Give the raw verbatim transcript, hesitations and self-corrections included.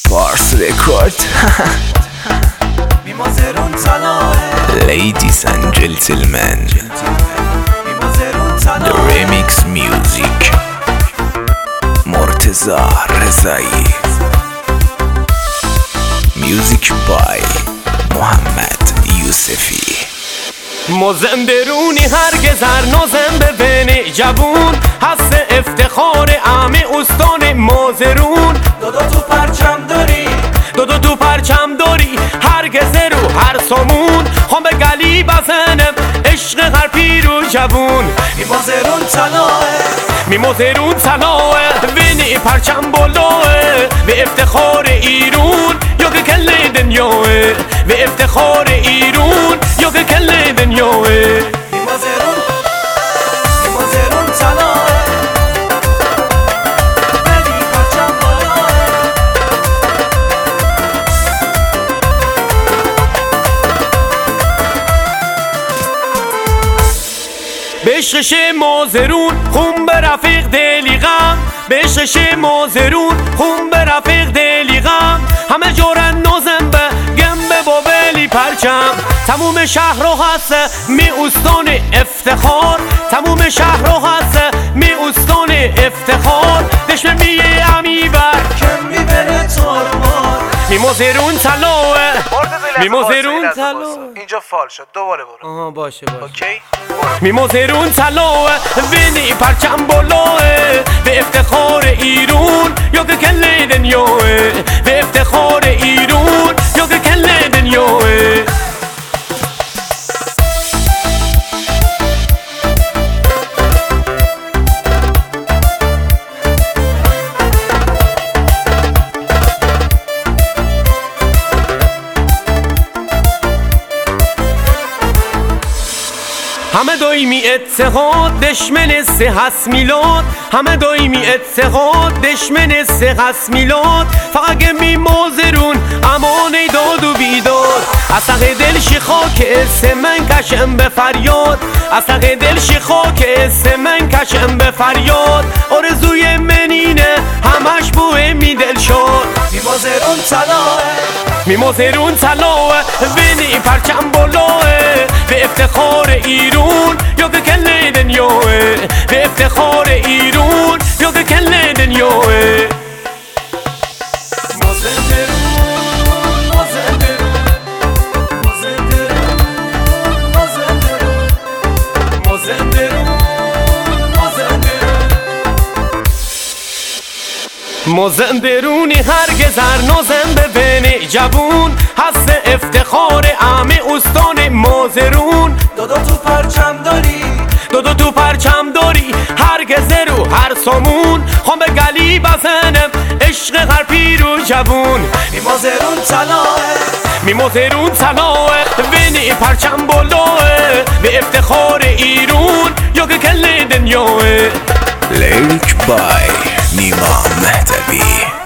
Sparse Record. Ladies and gentlemen, the remix music مرتضی رضایی. Music by محمد یوسفی. مزن درونی هرگز هر نازم به بین جوون هست افتخار همه استان مازرون. دو تو پرچم داری دو دو تو پرچم داری هرگز رو هر سامون خوام به گلی بزنم عشق هر پیر و جوون. می مازرون طلاه می مازرون طلاه وینی پرچم بلاه به افتخار ایرون یا که کل دنیاه به افتخار ایرون یا که کل دنیاه. می مازرون می مازرون طلاه وینی پرچم بلاه. به عشقش مازرون خون به رفیق دلی غم، به عشقش مازرون خون به رفیق دلی غم. همه جورن نازم به گنبه با بلی پرچم. تموم شهر رو هست می استان افتخار، تموم شهر رو هست می استان افتخار. دشمن میه امی بر کم میبره تارمار. می مازرون طلاه می مازرون طلاه. اینجا فال شد دوباره برو. آها باشه باشه اوکی می مازرون طلاه وینی پرچم بلاه به افتخار ایرون یا که کل دنیاه به افتخار ایرون یا که کل دنیاه. همه دایمی اتحاد دشمن سه هست میلاد، همه دایمی اتحاد دشمن سه هست میلاد. فقط گمی مازرون امان داد و بیداد. از ته دل شی خاک اسم من کشم به فریاد، از ته دل شی خاک اسم من کشم به فریاد. آرزوی منینه همش بوه می دل شاد. می مازرون طلاه می مازرون طلاه وینی پرچم بلاه به افتخار ایرون یا که کل دنیاه به افتخار ایرون یا که کل دنیاه. مازن درون مازن درون مازن درون مازن درون مازن درون مازن درون. مزن درونی هرگز هر نازم به بین جوون هست افتخار همه استان مازرون. دو تو پرچم داری دو دو تو پرچم داری هرگز رو هر سامون خوام به گلی بزنم عشق هر پیر و جوون. می مازرون طلاه می مازرون طلاه وینی پرچم بلاه به افتخار ایرون یا که کل دنیاه. Lyric by نیما مهدوی.